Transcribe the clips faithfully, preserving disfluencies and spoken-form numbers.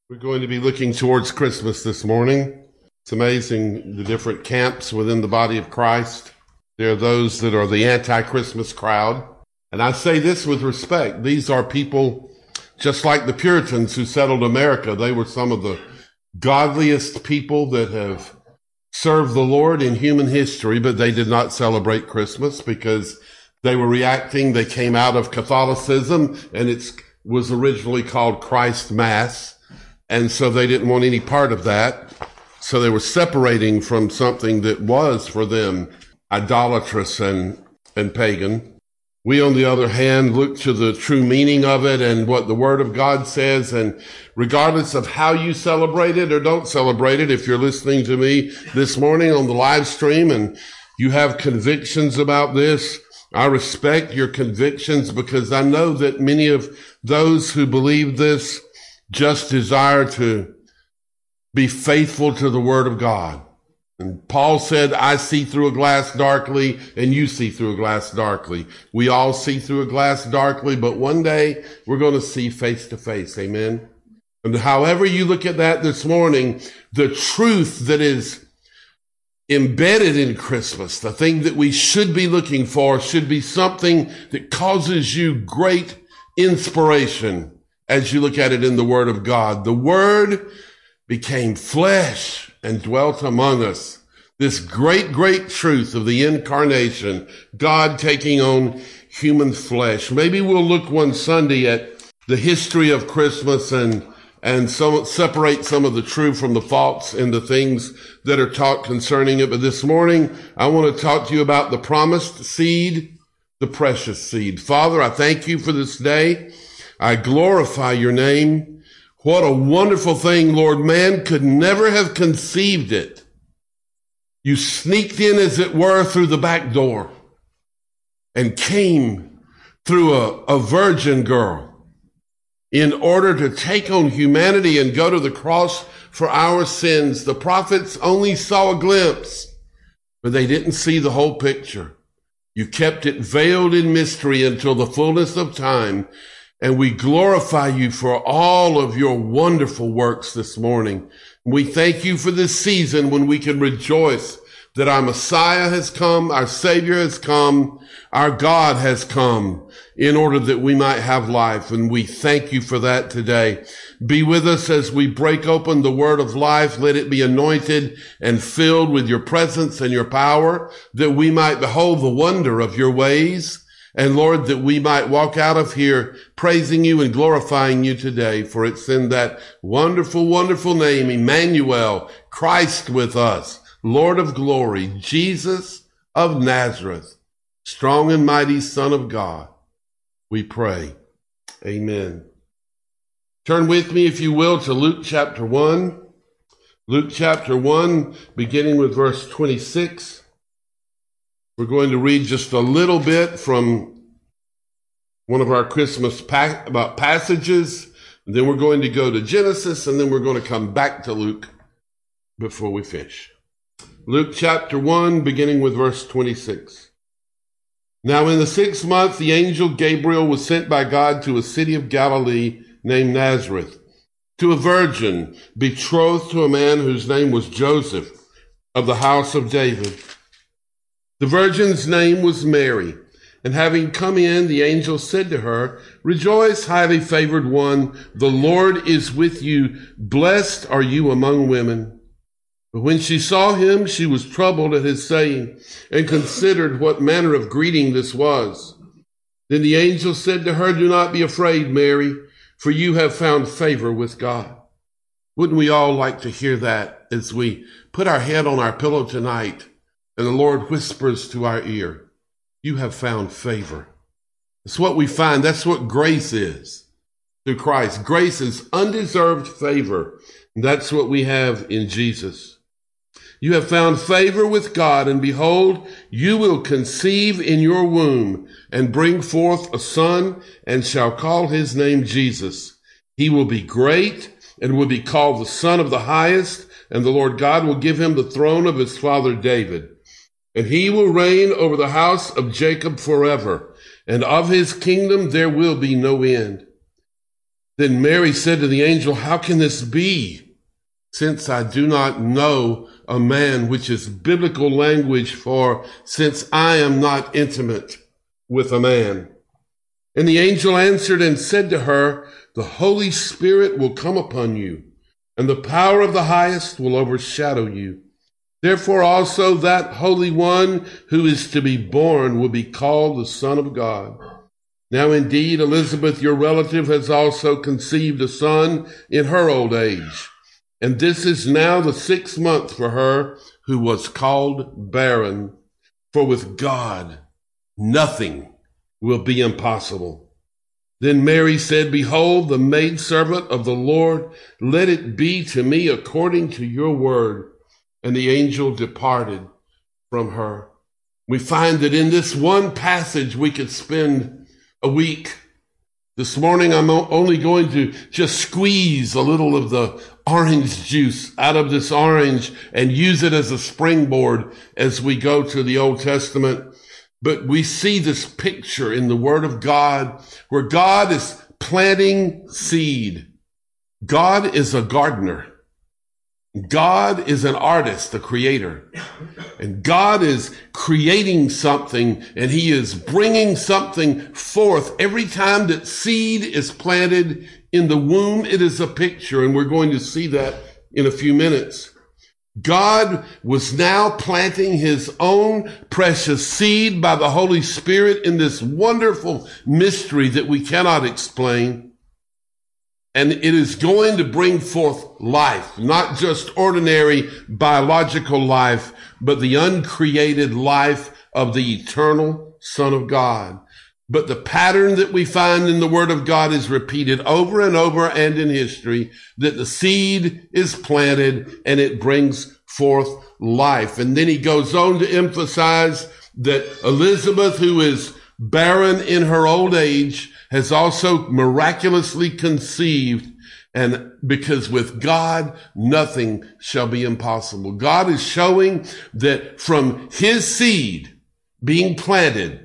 We're going to be looking towards Christmas this morning. It's amazing the different camps within the body of Christ. There are those that are the anti-Christmas crowd. And I say this with respect. These are people just like the Puritans who settled America. They were some of the godliest people that have served the Lord in human history, but they did not celebrate Christmas because they were reacting. They came out of Catholicism, and it was originally called Christ Mass. And so they didn't want any part of that. So they were separating from something that was for them idolatrous and, and pagan. We, on the other hand, look to the true meaning of it and what the Word of God says. And regardless of how you celebrate it or don't celebrate it, if you're listening to me this morning on the live stream and you have convictions about this, I respect your convictions because I know that many of those who believe this just desire to be faithful to the Word of God. And Paul said, I see through a glass darkly, and you see through a glass darkly. We all see through a glass darkly, but one day we're going to see face to face. Amen. And however you look at that this morning, the truth that is embedded in Christmas, the thing that we should be looking for, should be something that causes you great inspiration as you look at it in the Word of God. The Word became flesh and dwelt among us. This great, great truth of the incarnation, God taking on human flesh. Maybe we'll look one Sunday at the history of Christmas and and some, separate some of the true from the false in the things that are taught concerning it. But this morning, I want to talk to you about the promised seed, the precious seed. Father, I thank you for this day. I glorify your name. What a wonderful thing, Lord. Man could never have conceived it. You sneaked in, as it were, through the back door and came through a, a virgin girl in order to take on humanity and go to the cross for our sins. The prophets only saw a glimpse, but they didn't see the whole picture. You kept it veiled in mystery until the fullness of time. And we glorify you for all of your wonderful works this morning. We thank you for this season when we can rejoice that our Messiah has come, our Savior has come, our God has come in order that we might have life. And we thank you for that today. Be with us as we break open the word of life. Let it be anointed and filled with your presence and your power, that we might behold the wonder of your ways. And Lord, that we might walk out of here praising you and glorifying you today. For it's in that wonderful, wonderful name, Emmanuel, Christ with us, Lord of glory, Jesus of Nazareth, strong and mighty Son of God, we pray. Amen. Turn with me, if you will, to Luke chapter one. Luke chapter one, beginning with verse twenty-six. We're going to read just a little bit from one of our Christmas pa- about passages, and then we're going to go to Genesis, and then we're going to come back to Luke before we finish. Luke chapter one, beginning with verse twenty-six. Now in the sixth month, the angel Gabriel was sent by God to a city of Galilee named Nazareth, to a virgin betrothed to a man whose name was Joseph, of the house of David. The virgin's name was Mary, and having come in, the angel said to her, Rejoice, highly favored one, the Lord is with you. Blessed are you among women. But when she saw him, she was troubled at his saying, and considered what manner of greeting this was. Then the angel said to her, Do not be afraid, Mary, for you have found favor with God. Wouldn't we all like to hear that as we put our head on our pillow tonight? And the Lord whispers to our ear, you have found favor. That's what we find. That's what grace is through Christ. Grace is undeserved favor. And that's what we have in Jesus. You have found favor with God, and behold, you will conceive in your womb and bring forth a son, and shall call his name Jesus. He will be great and will be called the Son of the Highest, and the Lord God will give him the throne of his father David. And he will reign over the house of Jacob forever, and of his kingdom there will be no end. Then Mary said to the angel, how can this be, since I do not know a man, which is biblical language for since I am not intimate with a man? And the angel answered and said to her, the Holy Spirit will come upon you, and the power of the highest will overshadow you. Therefore also that Holy One who is to be born will be called the Son of God. Now indeed, Elizabeth, your relative, has also conceived a son in her old age. And this is now the sixth month for her who was called barren. For with God, nothing will be impossible. Then Mary said, behold, the maidservant of the Lord, let it be to me according to your word. And the angel departed from her. We find that in this one passage we could spend a week. This morning I'm only going to just squeeze a little of the orange juice out of this orange and use it as a springboard as we go to the Old Testament. But we see this picture in the Word of God where God is planting seed. God is a gardener. God is an artist, a creator, and God is creating something, and he is bringing something forth. Every time that seed is planted in the womb, it is a picture, and we're going to see that in a few minutes. God was now planting his own precious seed by the Holy Spirit in this wonderful mystery that we cannot explain. And it is going to bring forth life, not just ordinary biological life, but the uncreated life of the eternal Son of God. But the pattern that we find in the Word of God is repeated over and over and in history, that the seed is planted and it brings forth life. And then he goes on to emphasize that Elizabeth, who is barren in her old age, has also miraculously conceived, and because with God, nothing shall be impossible. God is showing that from his seed being planted,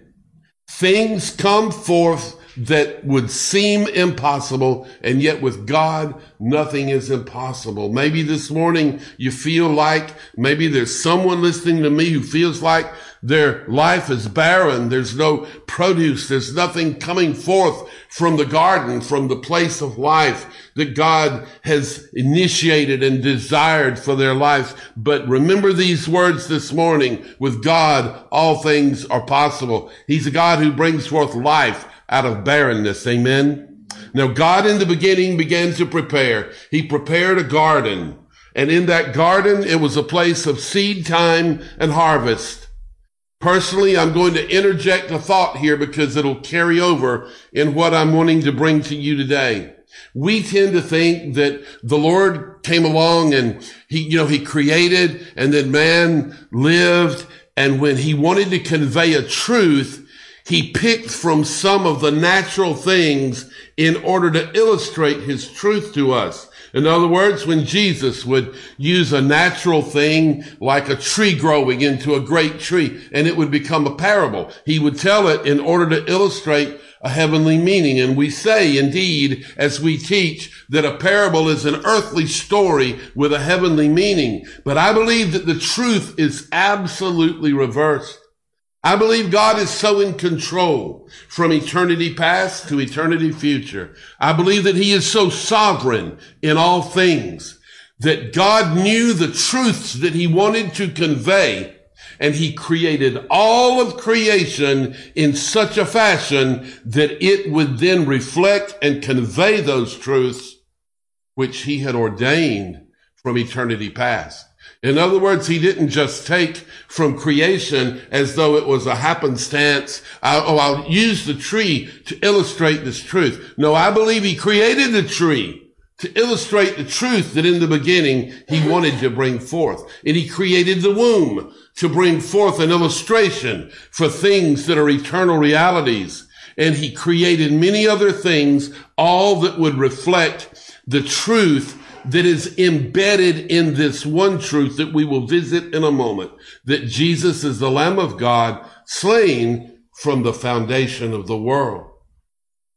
things come forth that would seem impossible, and yet with God, nothing is impossible. Maybe this morning you feel like, maybe there's someone listening to me who feels like their life is barren. There's no produce. There's nothing coming forth from the garden, from the place of life that God has initiated and desired for their life. But remember these words this morning. With God, all things are possible. He's a God who brings forth life out of barrenness. Amen. Now, God in the beginning began to prepare. He prepared a garden. And in that garden, it was a place of seed time and harvest. Personally, I'm going to interject a thought here because it'll carry over in what I'm wanting to bring to you today. We tend to think that the Lord came along and he, you know, he created and then man lived. And when he wanted to convey a truth, he picked from some of the natural things in order to illustrate his truth to us. In other words, when Jesus would use a natural thing like a tree growing into a great tree, and it would become a parable, he would tell it in order to illustrate a heavenly meaning. And we say, indeed, as we teach, that a parable is an earthly story with a heavenly meaning. But I believe that the truth is absolutely reversed. I believe God is so in control from eternity past to eternity future. I believe that he is so sovereign in all things that God knew the truths that he wanted to convey, and he created all of creation in such a fashion that it would then reflect and convey those truths which he had ordained from eternity past. In other words, he didn't just take from creation as though it was a happenstance. I, oh, I'll use the tree to illustrate this truth. No, I believe he created the tree to illustrate the truth that in the beginning he wanted to bring forth. And he created the womb to bring forth an illustration for things that are eternal realities. And he created many other things, all that would reflect the truth that is embedded in this one truth that we will visit in a moment, that Jesus is the Lamb of God slain from the foundation of the world.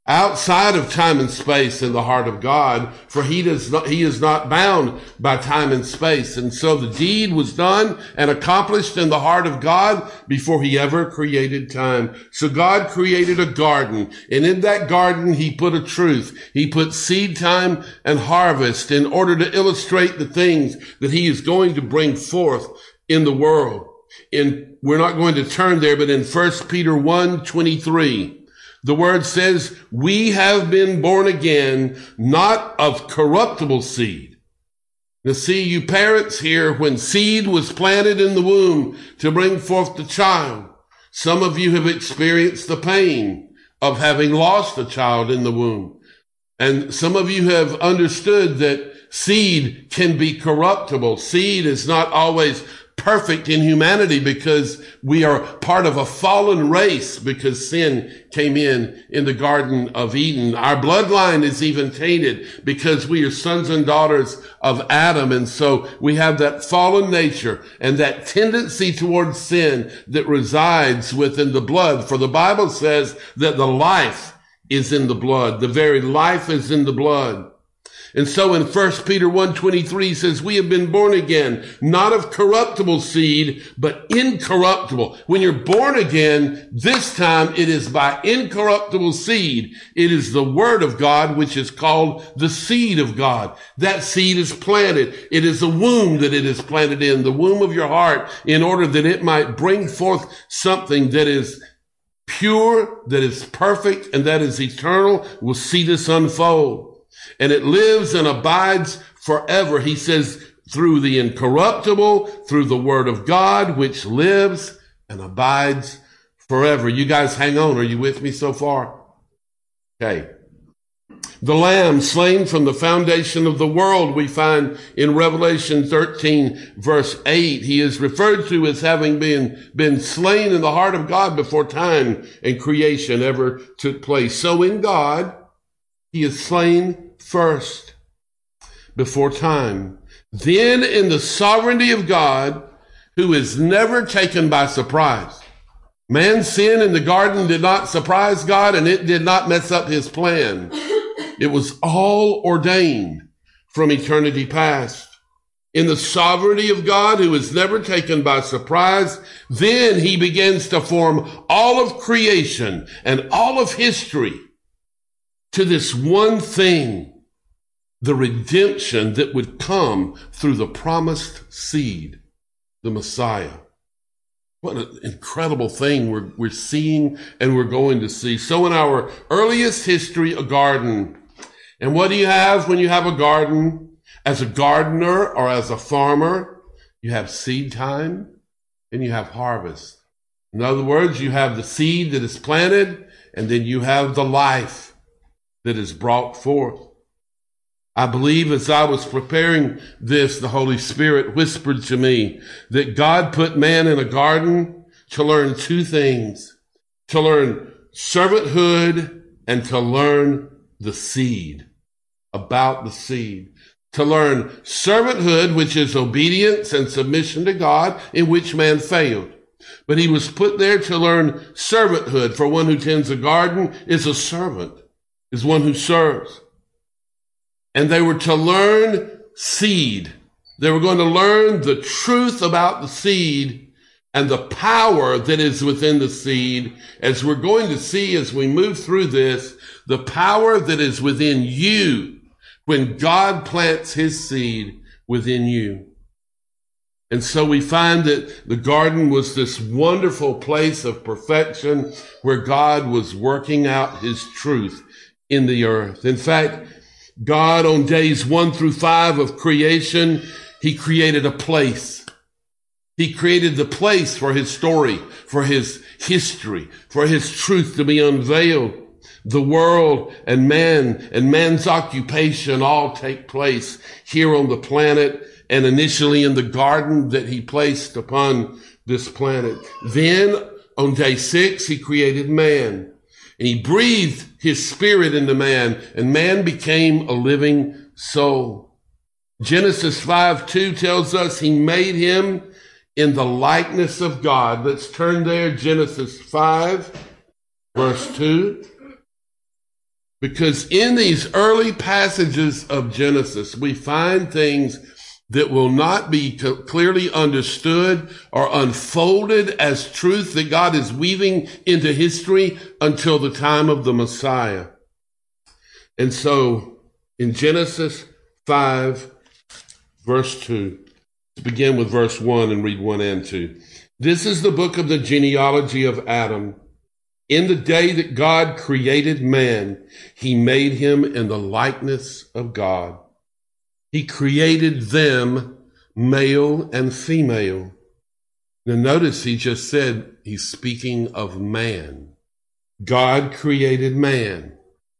outside of time and space in the heart of God, for he does not, he is not bound by time and space. And so the deed was done and accomplished in the heart of God before he ever created time. So God created a garden, and in that garden he put a truth. He put seed time and harvest in order to illustrate the things that he is going to bring forth in the world. In, we're not going to turn there, but in First Peter one twenty-three, the word says, we have been born again, not of corruptible seed. Now see, you parents here, when seed was planted in the womb to bring forth the child, some of you have experienced the pain of having lost a child in the womb. And some of you have understood that seed can be corruptible. Seed is not always perfect in humanity because we are part of a fallen race because sin came in in the Garden of Eden. Our bloodline is even tainted because we are sons and daughters of Adam. And so we have that fallen nature and that tendency towards sin that resides within the blood. For the Bible says that the life is in the blood. The very life is in the blood. And so in First Peter one twenty-three says, we have been born again, not of corruptible seed, but incorruptible. When you're born again, this time it is by incorruptible seed. It is the word of God, which is called the seed of God. That seed is planted. It is a womb that it is planted in, the womb of your heart, in order that it might bring forth something that is pure, that is perfect, and that is eternal. We'll see this unfold. And it lives and abides forever. He says, through the incorruptible, through the word of God, which lives and abides forever. You guys hang on. Are you with me so far? Okay. The Lamb slain from the foundation of the world, we find in Revelation thirteen, verse eight. He is referred to as having been, been slain in the heart of God before time and creation ever took place. So in God, he is slain first, before time. Then in the sovereignty of God, who is never taken by surprise. Man's sin in the garden did not surprise God, and it did not mess up his plan. It was all ordained from eternity past. In the sovereignty of God, who is never taken by surprise, then he begins to form all of creation and all of history to this one thing, the redemption that would come through the promised seed, the Messiah. What an incredible thing we're, we're seeing and we're going to see. So in our earliest history, a garden. And what do you have when you have a garden? As a gardener or as a farmer, you have seed time and you have harvest. In other words, you have the seed that is planted, and then you have the life that is brought forth. I believe as I was preparing this, the Holy Spirit whispered to me that God put man in a garden to learn two things: to learn servanthood and to learn the seed, about the seed. To learn servanthood, which is obedience and submission to God, in which man failed. But he was put there to learn servanthood, for one who tends a garden is a servant, is one who serves. And they were to learn seed. They were going to learn the truth about the seed and the power that is within the seed. As we're going to see as we move through this, the power that is within you when God plants his seed within you. And so we find that the garden was this wonderful place of perfection where God was working out his truth in the earth. In fact, God, on days one through five of creation, he created a place. He created the place for his story, for his history, for his truth to be unveiled. The world and man and man's occupation all take place here on the planet, and initially in the garden that he placed upon this planet. Then on day six, he created man. And he breathed his spirit into man, and man became a living soul. Genesis five two tells us he made him in the likeness of God. Let's turn there, Genesis five, verse two. Because in these early passages of Genesis, we find things that will not be clearly understood or unfolded as truth that God is weaving into history until the time of the Messiah. And so in Genesis five, verse two, to begin with verse one and read one and two. This is the book of the genealogy of Adam. In the day that God created man, he made him in the likeness of God. He created them, male and female. Now notice he just said he's speaking of man. God created man.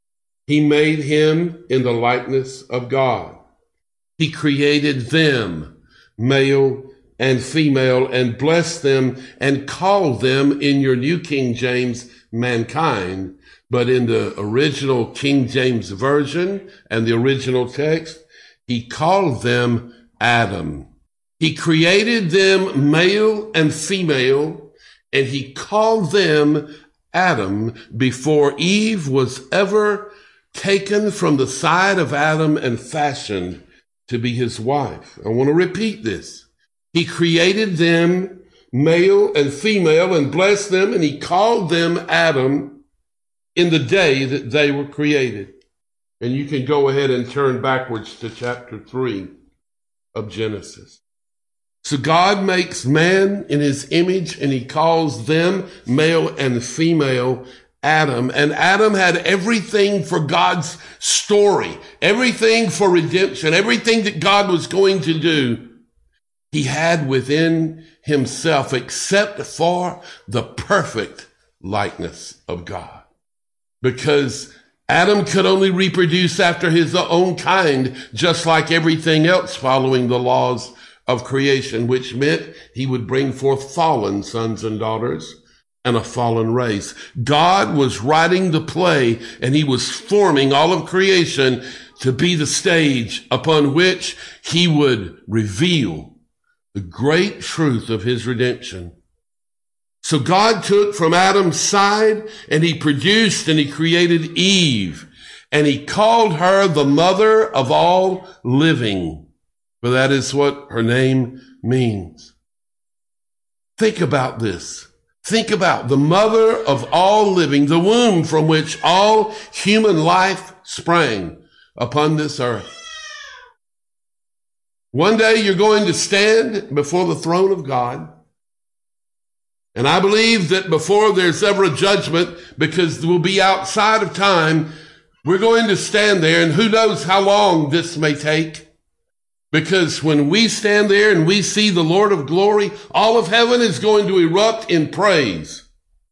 He made him in the likeness of God. He created them, male and female, and blessed them and called them, in your New King James, mankind. But in the original King James Version and the original text, he called them Adam. He created them male and female, and he called them Adam before Eve was ever taken from the side of Adam and fashioned to be his wife. I want to repeat this. He created them male and female and blessed them, and he called them Adam in the day that they were created. And you can go ahead and turn backwards to chapter three of Genesis. So God makes man in his image, and he calls them, male and female, Adam. And Adam had everything for God's story, everything for redemption, everything that God was going to do. He had within himself, except for the perfect likeness of God. Because Adam could only reproduce after his own kind, just like everything else following the laws of creation, which meant he would bring forth fallen sons and daughters and a fallen race. God was writing the play, and he was forming all of creation to be the stage upon which he would reveal the great truth of his redemption. So God took from Adam's side, and he produced and he created Eve, and he called her the mother of all living, for that is what her name means. Think about this. Think about the mother of all living, the womb from which all human life sprang upon this earth. One day you're going to stand before the throne of God. And I believe that before there's ever a judgment, because we'll be outside of time, we're going to stand there, and who knows how long this may take. Because when we stand there and we see the Lord of glory, all of heaven is going to erupt in praise.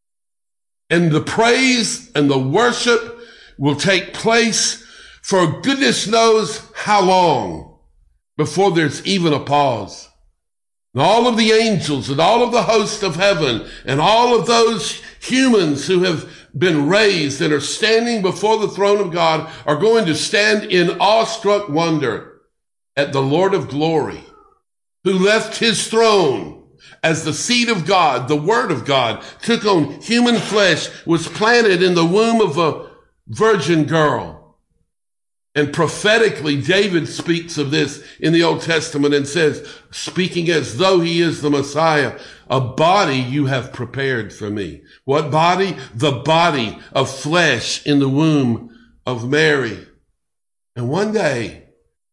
And the praise and the worship will take place for goodness knows how long before there's even a pause. And all of the angels and all of the hosts of heaven and all of those humans who have been raised and are standing before the throne of God are going to stand in awestruck wonder at the Lord of glory, who left his throne as the seed of God, the word of God, took on human flesh, was planted in the womb of a virgin girl. And prophetically, David speaks of this in the Old Testament and says, speaking as though he is the Messiah, a body you have prepared for me. What body? The body of flesh in the womb of Mary. And one day,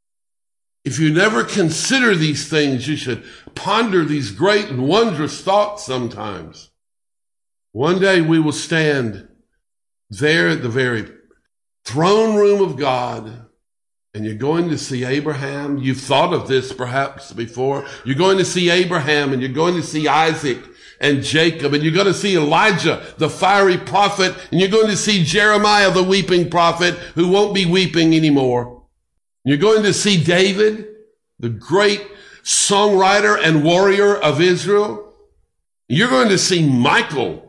if you never consider these things, you should ponder these great and wondrous thoughts sometimes. One day we will stand there at the very throne room of God, and you're going to see Abraham. You've thought of this perhaps before. You're going to see Abraham, and you're going to see Isaac and Jacob, and you're going to see Elijah, the fiery prophet, and you're going to see Jeremiah, the weeping prophet, who won't be weeping anymore. You're going to see David, the great songwriter and warrior of Israel. You're going to see Michael,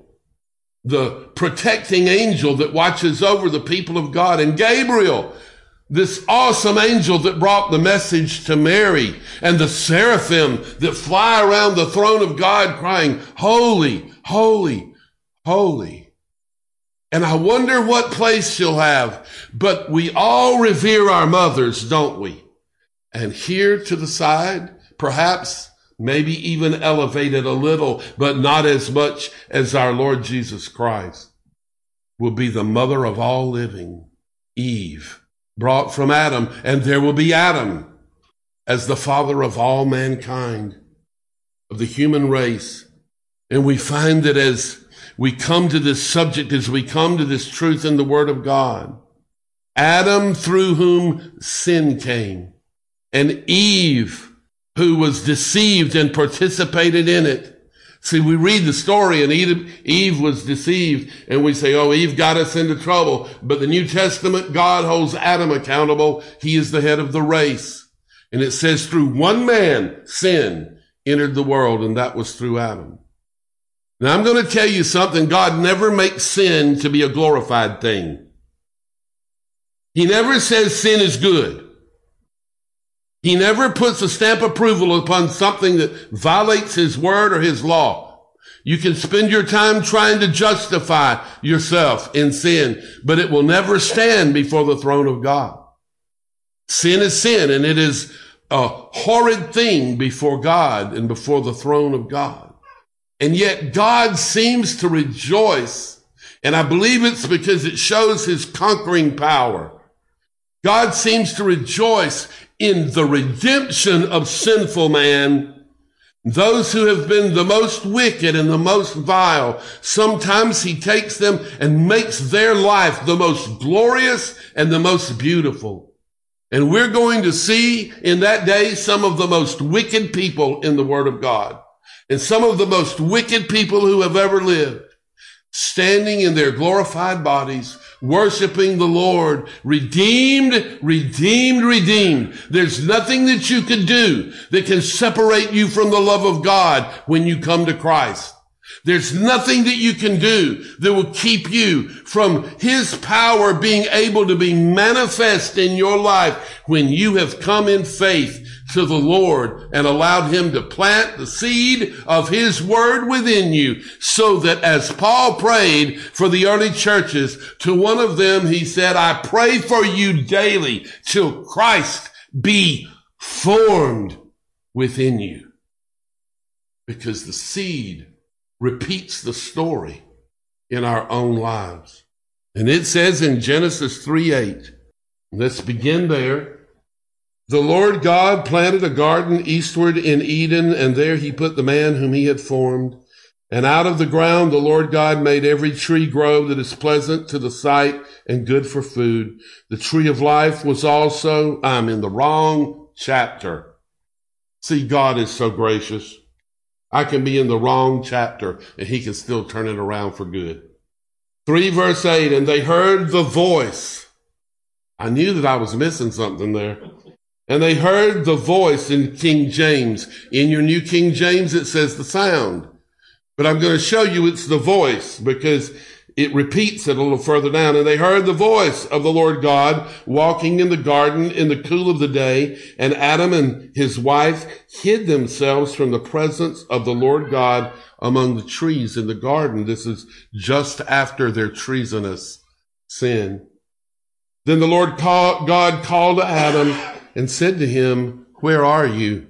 the protecting angel that watches over the people of God, and Gabriel, this awesome angel that brought the message to Mary, and the seraphim that fly around the throne of God crying, holy, holy, holy. And I wonder what place she'll have. But we all revere our mothers, don't we? And here to the side, perhaps, maybe even elevated a little, but not as much as our Lord Jesus Christ, will be the mother of all living, Eve, brought from Adam. And there will be Adam as the father of all mankind, of the human race. And we find that as we come to this subject, as we come to this truth in the Word of God, Adam, through whom sin came, and Eve, who was deceived and participated in it. See, we read the story and Eve, Eve was deceived and we say, oh, Eve got us into trouble. But the New Testament, God holds Adam accountable. He is the head of the race. And it says through one man, sin entered the world, and that was through Adam. Now, I'm going to tell you something. God never makes sin to be a glorified thing. He never says sin is good. He never puts a stamp of approval upon something that violates his word or his law. You can spend your time trying to justify yourself in sin, but it will never stand before the throne of God. Sin is sin, and it is a horrid thing before God and before the throne of God. And yet God seems to rejoice, and I believe it's because it shows his conquering power. God seems to rejoice in the redemption of sinful man, those who have been the most wicked and the most vile. Sometimes he takes them and makes their life the most glorious and the most beautiful. And we're going to see in that day some of the most wicked people in the Word of God, and some of the most wicked people who have ever lived, standing in their glorified bodies, worshiping the Lord, redeemed, redeemed, redeemed. There's nothing that you can do that can separate you from the love of God when you come to Christ. There's nothing that you can do that will keep you from his power being able to be manifest in your life when you have come in faith to the Lord and allowed him to plant the seed of his word within you, so that as Paul prayed for the early churches, to one of them he said, I pray for you daily till Christ be formed within you. Because the seed repeats the story in our own lives. And it says in Genesis three eight, let's begin there. The Lord God planted a garden eastward in Eden, and there he put the man whom he had formed. And out of the ground the Lord God made every tree grow that is pleasant to the sight and good for food. The tree of life was also, I'm in the wrong chapter. See, God is so gracious. I can be in the wrong chapter and he can still turn it around for good. three verse eight, and they heard the voice. I knew that I was missing something there. And they heard the voice in King James. In your New King James, it says the sound. But I'm going to show you it's the voice because it repeats it a little further down. And they heard the voice of the Lord God walking in the garden in the cool of the day. And Adam and his wife hid themselves from the presence of the Lord God among the trees in the garden. This is just after their treasonous sin. Then the Lord call, God called to Adam and said to him, where are you?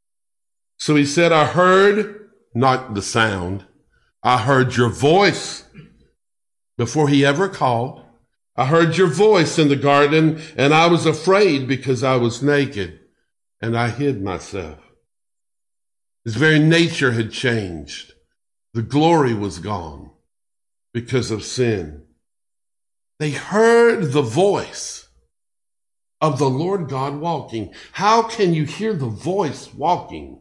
So he said, I heard not the sound. I heard your voice. Before he ever called, I heard your voice in the garden, and I was afraid because I was naked, and I hid myself. His very nature had changed. The glory was gone because of sin. They heard the voice of the Lord God walking. How can you hear the voice walking?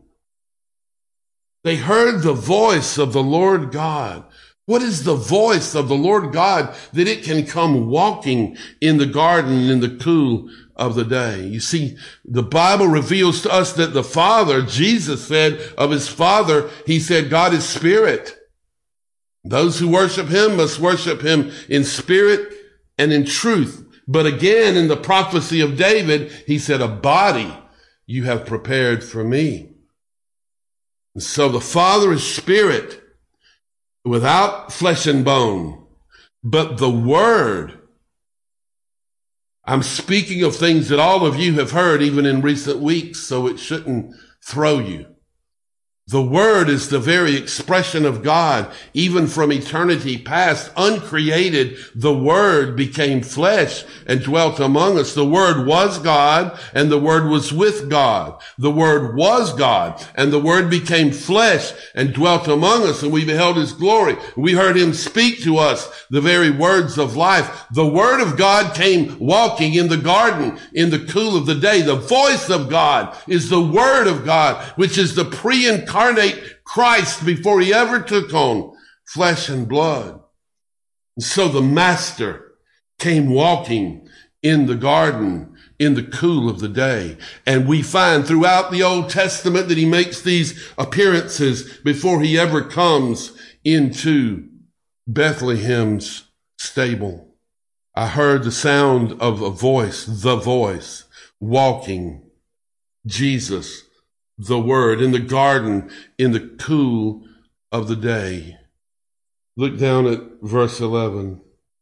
They heard the voice of the Lord God. What is the voice of the Lord God that it can come walking in the garden in the cool of the day? You see, the Bible reveals to us that the Father, Jesus said of his Father, he said, God is spirit. Those who worship him must worship him in spirit and in truth. But again, in the prophecy of David, he said, a body you have prepared for me. And so the Father is spirit without flesh and bone. but the Word. I'm speaking of things that all of you have heard even in recent weeks, so it shouldn't throw you. The Word is the very expression of God, even from eternity past, uncreated. The Word became flesh and dwelt among us. The Word was God, and the Word was with God. The Word was God, and the Word became flesh and dwelt among us, and we beheld His glory. We heard Him speak to us the very words of life. The Word of God came walking in the garden in the cool of the day. The voice of God is the Word of God, which is the pre-incarnate Incarnate Christ before He ever took on flesh and blood. And so the Master came walking in the garden in the cool of the day. And we find throughout the Old Testament that He makes these appearances before He ever comes into Bethlehem's stable. I heard the sound of a voice, the voice, walking, Jesus, the Word, in the garden in the cool of the day. Look down at verse eleven.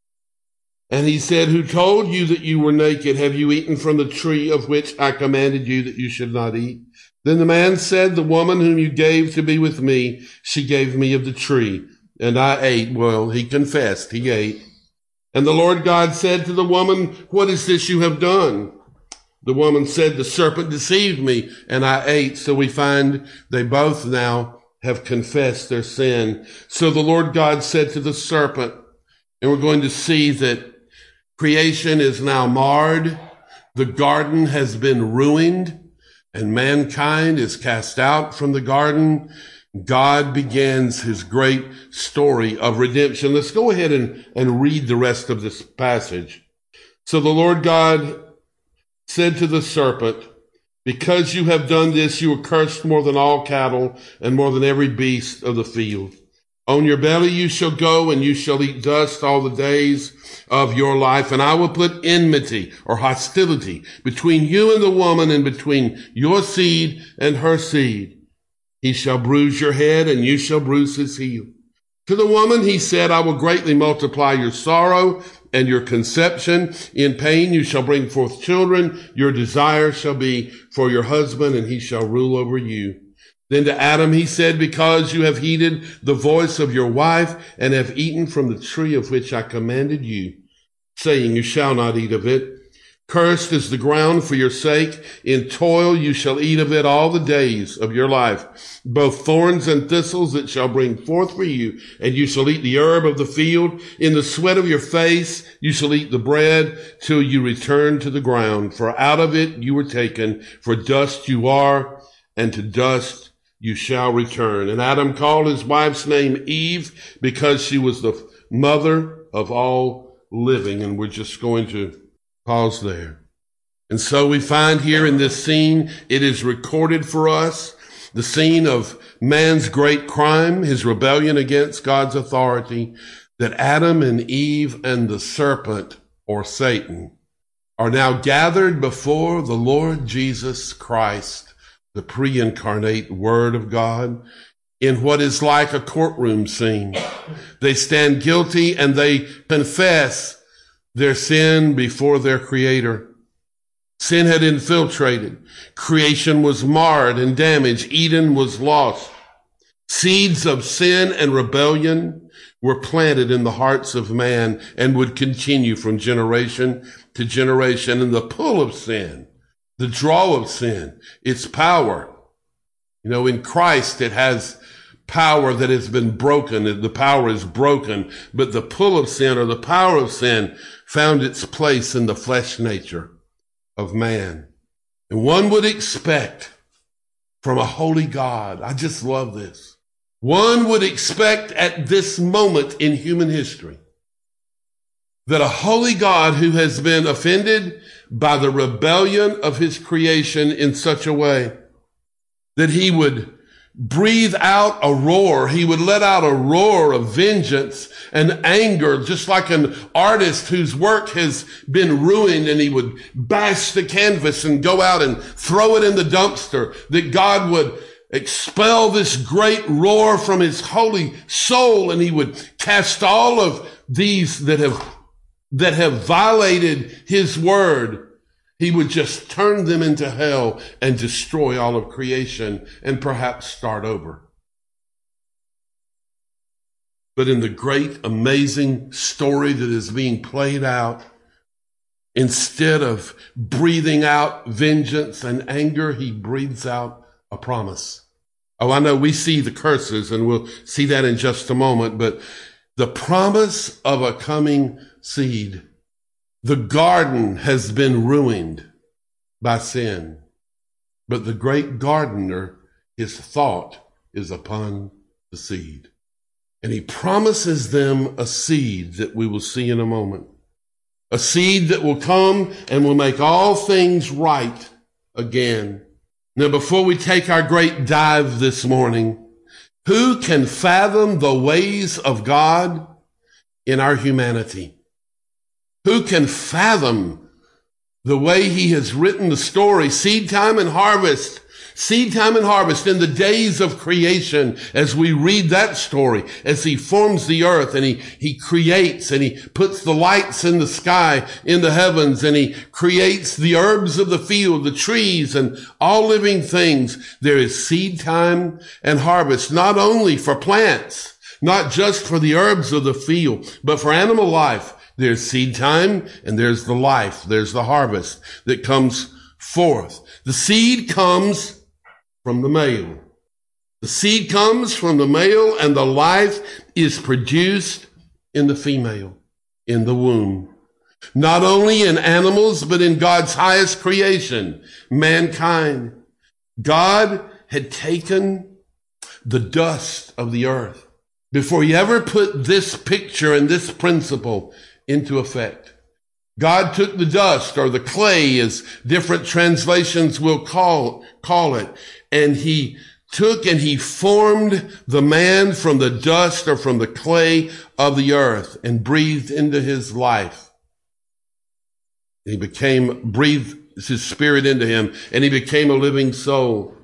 And He said, who told you that you were naked? Have you eaten from the tree of which I commanded you that you should not eat? Then the man said, the woman whom you gave to be with me, she gave me of the tree, and I ate. Well, he confessed, he ate. And the Lord God said to the woman, what is this you have done? The woman said, the serpent deceived me, and I ate. So we find they both now have confessed their sin. So the Lord God said to the serpent, and we're going to see that creation is now marred. The garden has been ruined, and mankind is cast out from the garden. God begins His great story of redemption. Let's go ahead and, and read the rest of this passage. So the Lord God said to the serpent, because you have done this, you are cursed more than all cattle and more than every beast of the field. On your belly you shall go, and you shall eat dust all the days of your life. And I will put enmity or hostility between you and the woman, and between your seed and her seed. He shall bruise your head, and you shall bruise his heel. To the woman He said, I will greatly multiply your sorrow and your conception. In pain you shall bring forth children. Your desire shall be for your husband, and he shall rule over you. Then to Adam He said, because you have heeded the voice of your wife, and have eaten from the tree of which I commanded you, saying, you shall not eat of it. Cursed is the ground for your sake. In toil you shall eat of it all the days of your life. Both thorns and thistles it shall bring forth for you, and you shall eat the herb of the field. In the sweat of your face you shall eat the bread till you return to the ground. For out of it you were taken, for dust you are, and to dust you shall return. And Adam called his wife's name Eve, because she was the mother of all living. And we're just going to pause there. And so we find here in this scene, it is recorded for us, the scene of man's great crime, his rebellion against God's authority, that Adam and Eve and the serpent, or Satan, are now gathered before the Lord Jesus Christ, the pre-incarnate Word of God, in what is like a courtroom scene. They stand guilty and they confess their sin before their Creator. Sin had infiltrated. Creation was marred and damaged. Eden was lost. Seeds of sin and rebellion were planted in the hearts of man and would continue from generation to generation. And the pull of sin, the draw of sin, its power. You know, in Christ it has power that has been broken. The power is broken, but the pull of sin, or the power of sin, found its place in the flesh nature of man. And one would expect from a holy God, I just love this, one would expect at this moment in human history that a holy God who has been offended by the rebellion of his creation in such a way that he would breathe out a roar. He would let out a roar of vengeance and anger, just like an artist whose work has been ruined, and he would bash the canvas and go out and throw it in the dumpster, that God would expel this great roar from his holy soul, and he would cast all of these that have, that have violated his word, he would just turn them into hell and destroy all of creation and perhaps start over. But in the great, amazing story that is being played out, instead of breathing out vengeance and anger, he breathes out a promise. Oh, I know we see the curses, and we'll see that in just a moment, but the promise of a coming seed. The garden has been ruined by sin, but the great gardener, his thought is upon the seed. And he promises them a seed that we will see in a moment. A seed that will come and will make all things right again. Now, before we take our great dive this morning, who can fathom the ways of God in our humanity? Who can fathom the way he has written the story, seed time and harvest, seed time and harvest in the days of creation, as we read that story, as he forms the earth and he, he creates and he puts the lights in the sky, in the heavens, and he creates the herbs of the field, the trees and all living things. There is seed time and harvest, not only for plants, not just for the herbs of the field, but for animal life. There's seed time and there's the life. There's the harvest that comes forth. The seed comes from the male. The seed comes from the male, and the life is produced in the female, in the womb. Not only in animals, but in God's highest creation, mankind. God had taken the dust of the earth before he ever put this picture and this principle into effect. God took the dust, or the clay as different translations will call, call it, and he took and he formed the man from the dust or from the clay of the earth and breathed into his life. He became, breathed his spirit into him, and he became a living soul.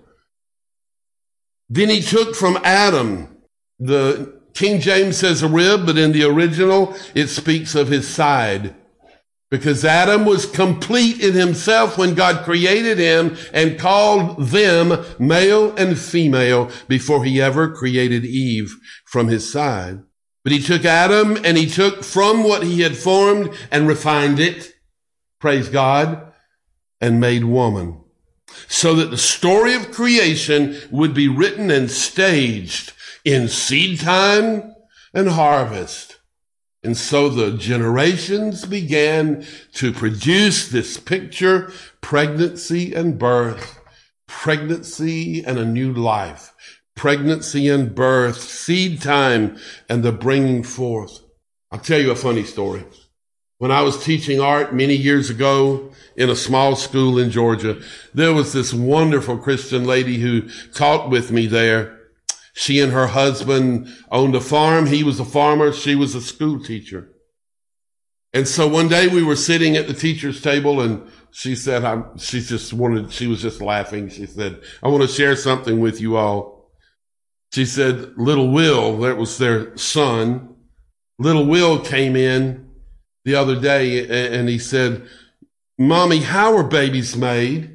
Then he took from Adam, the King James says a rib, but in the original, it speaks of his side. Because Adam was complete in himself when God created him and called them male and female before he ever created Eve from his side. But he took Adam and he took from what he had formed and refined it, praise God, and made woman. So that the story of creation would be written and staged in seed time and harvest. And so the generations began to produce this picture, pregnancy and birth, pregnancy and a new life, pregnancy and birth, seed time and the bringing forth. I'll tell you a funny story. When I was teaching art many years ago in a small school in Georgia, there was this wonderful Christian lady who taught with me there. She and her husband owned a farm. He was a farmer. She was a school teacher. And so one day we were sitting at the teacher's table, and she said, I'm, she just wanted, she was just laughing. She said, I want to share something with you all. She said, little Will, that was their son. Little Will came in the other day and he said, Mommy, how are babies made?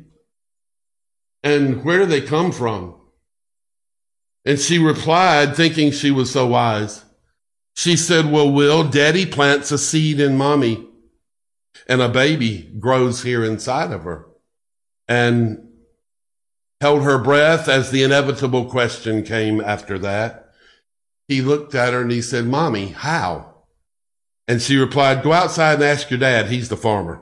And where do they come from? And she replied, thinking she was so wise. She said, well, Will, Daddy plants a seed in Mommy, and a baby grows here inside of her. And held her breath as the inevitable question came after that. He looked at her and he said, Mommy, how? And she replied, go outside and ask your dad. He's the farmer.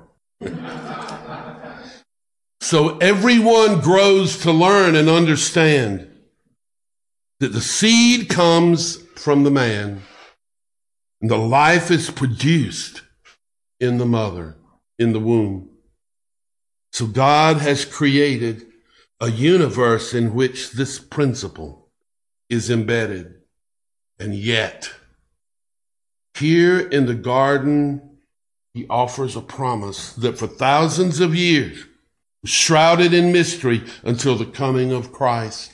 So everyone grows to learn and understand that the seed comes from the man and the life is produced in the mother, in the womb. So God has created a universe in which this principle is embedded. And yet, here in the garden, he offers a promise that for thousands of years, shrouded in mystery until the coming of Christ,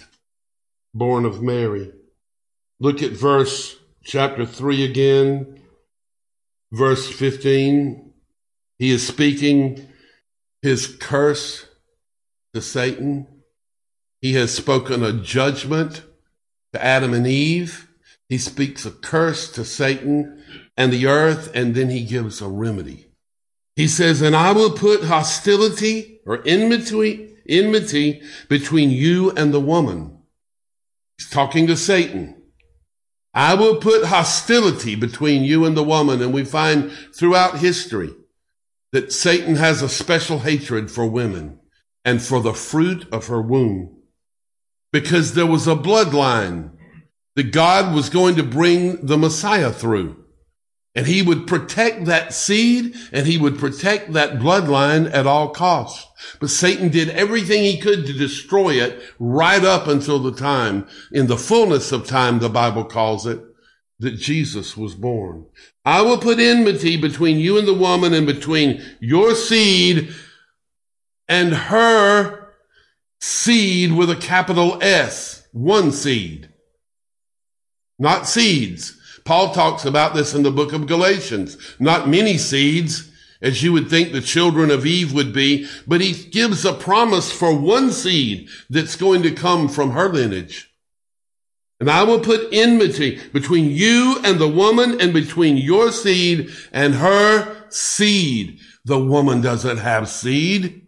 born of Mary. Look at verse chapter three again. verse fifteen, he is speaking his curse to Satan. He has spoken a judgment to Adam and Eve. He speaks a curse to Satan and the earth, and then he gives a remedy. He says, and I will put hostility or enmity, enmity between you and the woman. He's talking to Satan. I will put hostility between you and the woman. And we find throughout history that Satan has a special hatred for women and for the fruit of her womb, because there was a bloodline that God was going to bring the Messiah through. And he would protect that seed and he would protect that bloodline at all costs. But Satan did everything he could to destroy it right up until the time, in the fullness of time, the Bible calls it, that Jesus was born. I will put enmity between you and the woman, and between your seed and her seed with a capital S, one seed, not seeds. Paul talks about this in the book of Galatians. Not many seeds, as you would think the children of Eve would be, but he gives a promise for one seed that's going to come from her lineage. And I will put enmity between you and the woman, and between your seed and her seed. The woman doesn't have seed.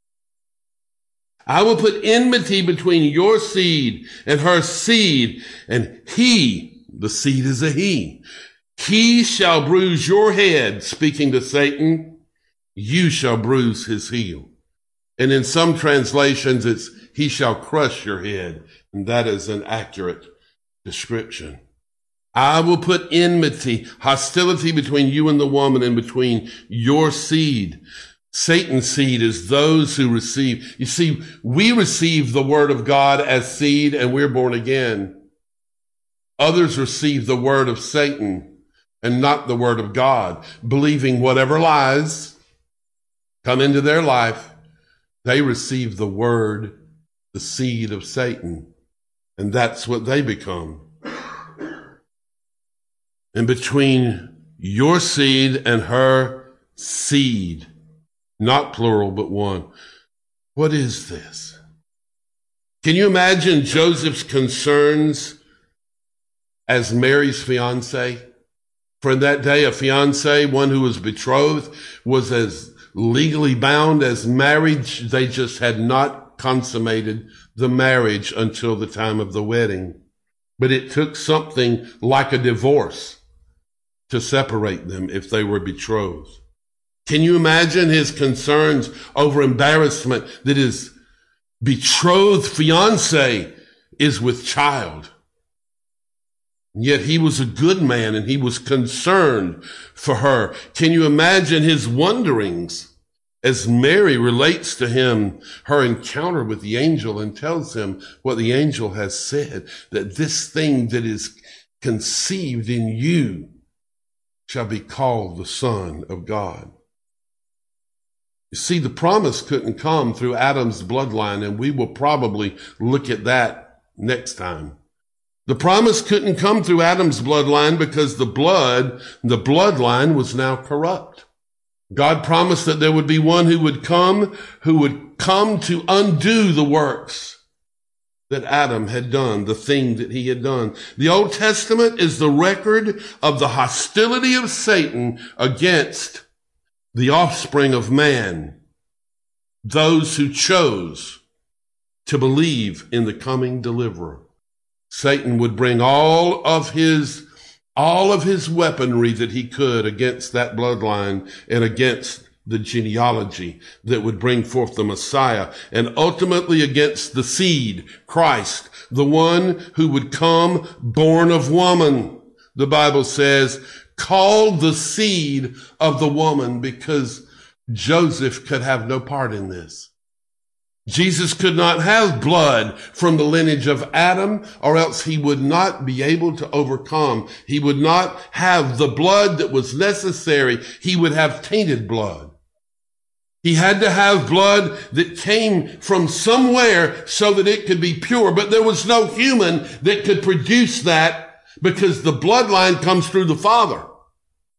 I will put enmity between your seed and her seed, and he, the seed is a he. He shall bruise your head, speaking to Satan. You shall bruise his heel. And in some translations, it's he shall crush your head. And that is an accurate description. I will put enmity, hostility between you and the woman, and between your seed. Satan's seed is those who receive. You see, we receive the word of God as seed, and we're born again. Others receive the word of Satan and not the word of God, believing whatever lies come into their life. They receive the word, the seed of Satan, and that's what they become. And between your seed and her seed, not plural, but one. What is this? Can you imagine Joseph's concerns as Mary's fiance? For in that day, a fiance, one who was betrothed, was as legally bound as marriage. They just had not consummated the marriage until the time of the wedding. But it took something like a divorce to separate them if they were betrothed. Can you imagine his concerns over embarrassment that his betrothed fiance is with child? Yet he was a good man and he was concerned for her. Can you imagine his wonderings as Mary relates to him her encounter with the angel and tells him what the angel has said, that this thing that is conceived in you shall be called the Son of God. You see, the promise couldn't come through Adam's bloodline, and we will probably look at that next time. The promise couldn't come through Adam's bloodline because the blood, the bloodline was now corrupt. God promised that there would be one who would come, who would come to undo the works that Adam had done, the thing that he had done. The Old Testament is the record of the hostility of Satan against the offspring of man, those who chose to believe in the coming deliverer. Satan would bring all of his, all of his weaponry that he could against that bloodline and against the genealogy that would bring forth the Messiah, and ultimately against the seed, Christ, the one who would come born of woman. The Bible says, called the seed of the woman, because Joseph could have no part in this. Jesus could not have blood from the lineage of Adam, or else he would not be able to overcome. He would not have the blood that was necessary. He would have tainted blood. He had to have blood that came from somewhere so that it could be pure, but there was no human that could produce that, because the bloodline comes through the Father.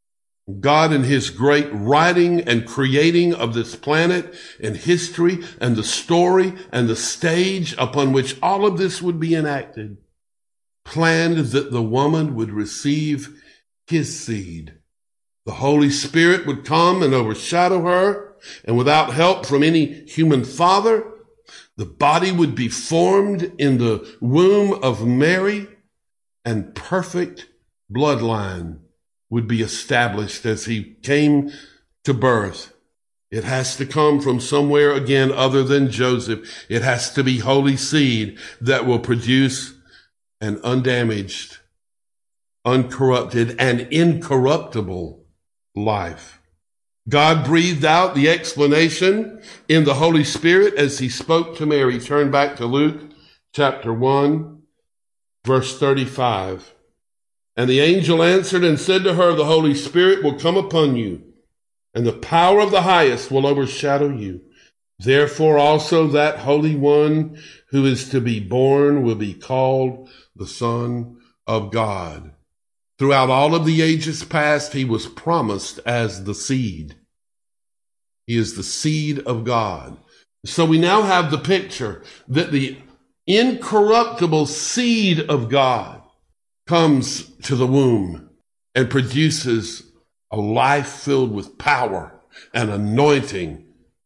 God in his great writing and creating of this planet and history and the story and the stage upon which all of this would be enacted, planned that the woman would receive his seed. The Holy Spirit would come and overshadow her, and without help from any human father, the body would be formed in the womb of Mary, and perfect bloodline would be established as he came to birth. It has to come from somewhere again other than Joseph. It has to be holy seed that will produce an undamaged, uncorrupted, and incorruptible life. God breathed out the explanation in the Holy Spirit as he spoke to Mary. Turn back to Luke chapter one, verse thirty-five. And the angel answered and said to her, the Holy Spirit will come upon you, and the power of the highest will overshadow you. Therefore also that Holy One who is to be born will be called the Son of God. Throughout all of the ages past, he was promised as the seed. He is the seed of God. So we now have the picture that the incorruptible seed of God comes to the womb and produces a life filled with power and anointing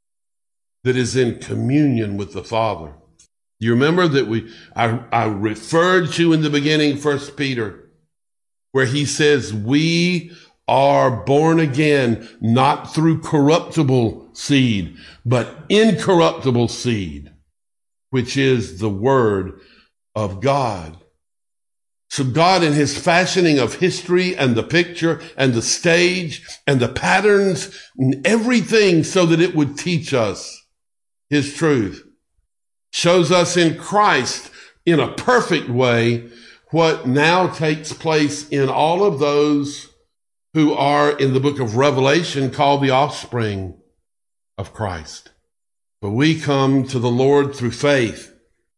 that is in communion with the Father. You remember that we I, I referred to in the beginning, First Peter, where he says we are born again, not through corruptible seed, but incorruptible seed, which is the Word of God. So God, in his fashioning of history and the picture and the stage and the patterns and everything so that it would teach us his truth, shows us in Christ in a perfect way what now takes place in all of those who are in the book of Revelation called the offspring of Christ. But we come to the Lord through faith,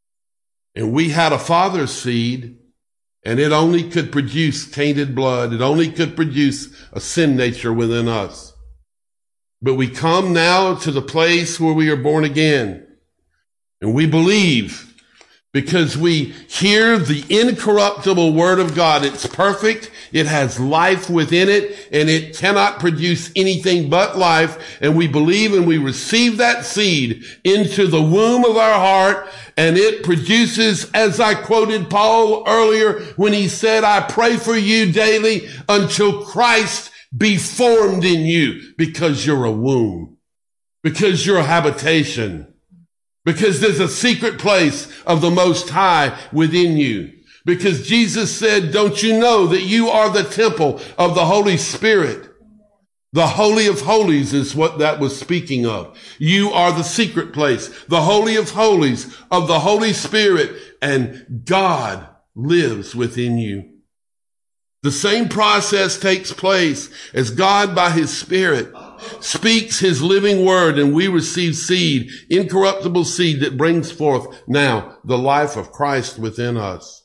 and we had a father's seed, and it only could produce tainted blood. It only could produce a sin nature within us. But we come now to the place where we are born again. And we believe because we hear the incorruptible Word of God. It's perfect. It has life within it, and it cannot produce anything but life. And we believe and we receive that seed into the womb of our heart, and it produces, as I quoted Paul earlier when he said, I pray for you daily until Christ be formed in you, because you're a womb, because you're a habitation, because there's a secret place of the Most High within you. Because Jesus said, don't you know that you are the temple of the Holy Spirit? The Holy of Holies is what that was speaking of. You are the secret place, the Holy of Holies of the Holy Spirit, and God lives within you. The same process takes place as God by his Spirit speaks his living word, and we receive seed, incorruptible seed that brings forth now the life of Christ within us.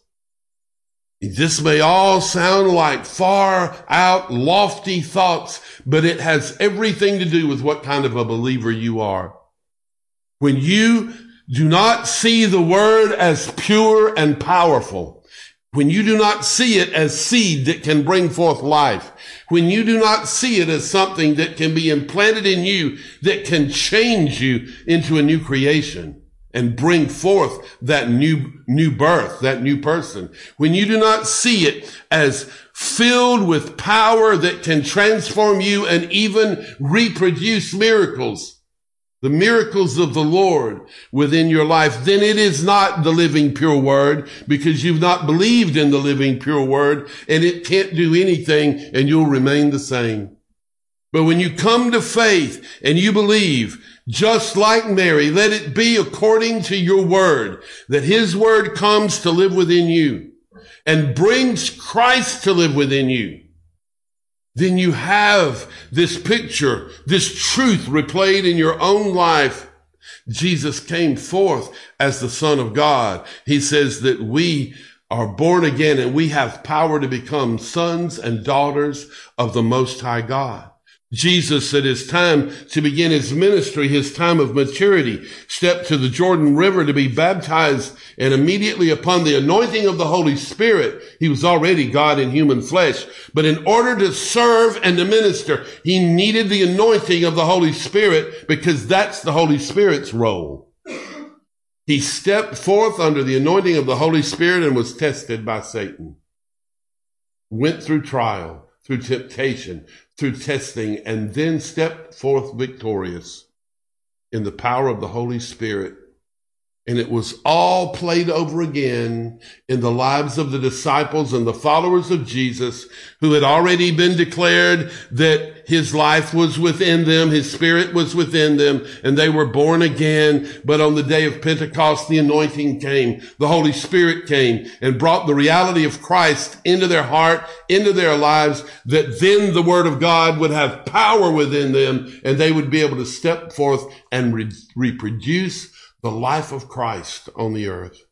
This may all sound like far out, lofty thoughts, but it has everything to do with what kind of a believer you are. When you do not see the word as pure and powerful, when you do not see it as seed that can bring forth life, when you do not see it as something that can be implanted in you, that can change you into a new creation and bring forth that new, new birth, that new person. When you do not see it as filled with power that can transform you and even reproduce miracles, the miracles of the Lord within your life, then it is not the living pure word, because you've not believed in the living pure word, and it can't do anything, and you'll remain the same. But when you come to faith and you believe, just like Mary, let it be according to your word, that his word comes to live within you and brings Christ to live within you. Then you have this picture, this truth replayed in your own life. Jesus came forth as the Son of God. He says that we are born again, and we have power to become sons and daughters of the Most High God. Jesus, at his time to begin his ministry, his time of maturity, stepped to the Jordan River to be baptized, and immediately upon the anointing of the Holy Spirit, he was already God in human flesh. But in order to serve and to minister, he needed the anointing of the Holy Spirit, because that's the Holy Spirit's role. He stepped forth under the anointing of the Holy Spirit and was tested by Satan. Went through trial, through temptation, through testing, and then stepped forth victorious in the power of the Holy Spirit. And it was all played over again in the lives of the disciples and the followers of Jesus, who had already been declared that his life was within them, his spirit was within them, and they were born again. But on the day of Pentecost, the anointing came, the Holy Spirit came and brought the reality of Christ into their heart, into their lives, that then the Word of God would have power within them, and they would be able to step forth and re- reproduce the life of Christ on the earth.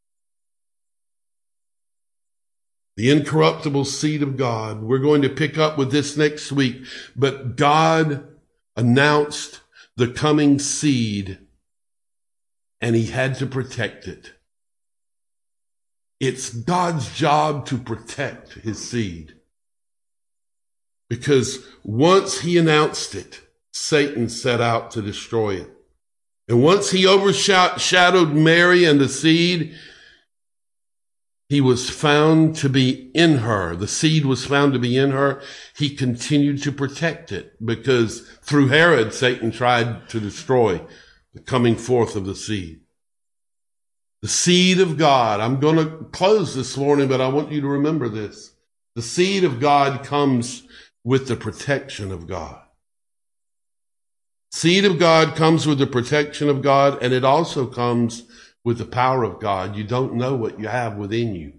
The incorruptible seed of God. We're going to pick up with this next week. But God announced the coming seed, and he had to protect it. It's God's job to protect his seed, because once he announced it, Satan set out to destroy it. And once he overshadowed Mary and the seed, he was found to be in her. The seed was found to be in her. He continued to protect it, because through Herod, Satan tried to destroy the coming forth of the seed. The seed of God. I'm going to close this morning, but I want you to remember this. The seed of God comes with the protection of God. Seed of God comes with the protection of God, and it also comes with the power of God. You don't know what you have within you.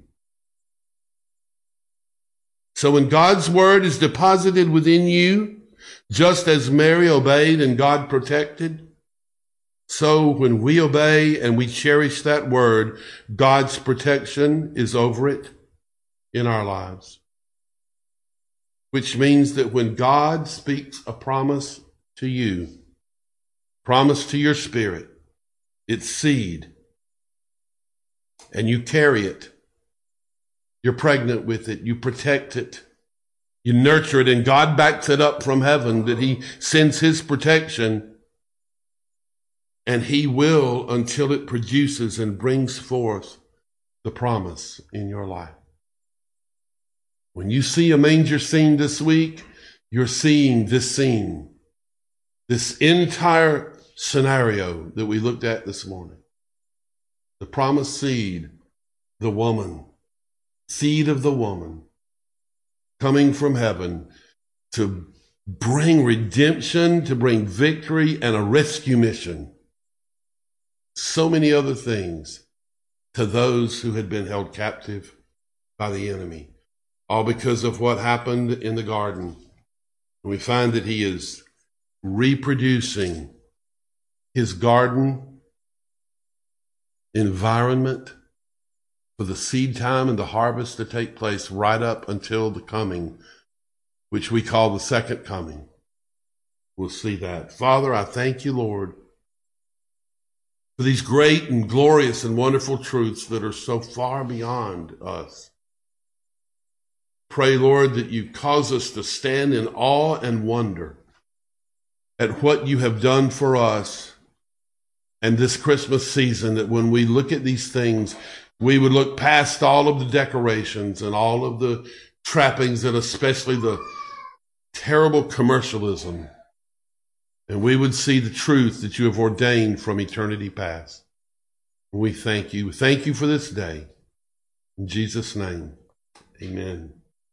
So when God's word is deposited within you, just as Mary obeyed and God protected, so when we obey and we cherish that word, God's protection is over it in our lives. Which means that when God speaks a promise to you, promise to your spirit, it's seed, and you carry it. You're pregnant with it. You protect it. You nurture it, and God backs it up from heaven that he sends his protection, and he will until it produces and brings forth the promise in your life. When you see a manger scene this week, you're seeing this scene, this entire scenario that we looked at this morning. The promised seed, the woman, seed of the woman, coming from heaven to bring redemption, to bring victory and a rescue mission. So many other things to those who had been held captive by the enemy, all because of what happened in the garden. We find that he is reproducing his garden environment for the seed time and the harvest to take place right up until the coming, which we call the second coming. We'll see that. Father, I thank you, Lord, for these great and glorious and wonderful truths that are so far beyond us. Pray, Lord, that you cause us to stand in awe and wonder at what you have done for us. And this Christmas season, that when we look at these things, we would look past all of the decorations and all of the trappings, and especially the terrible commercialism, and we would see the truth that you have ordained from eternity past. We thank you. Thank you for this day. In Jesus' name, amen.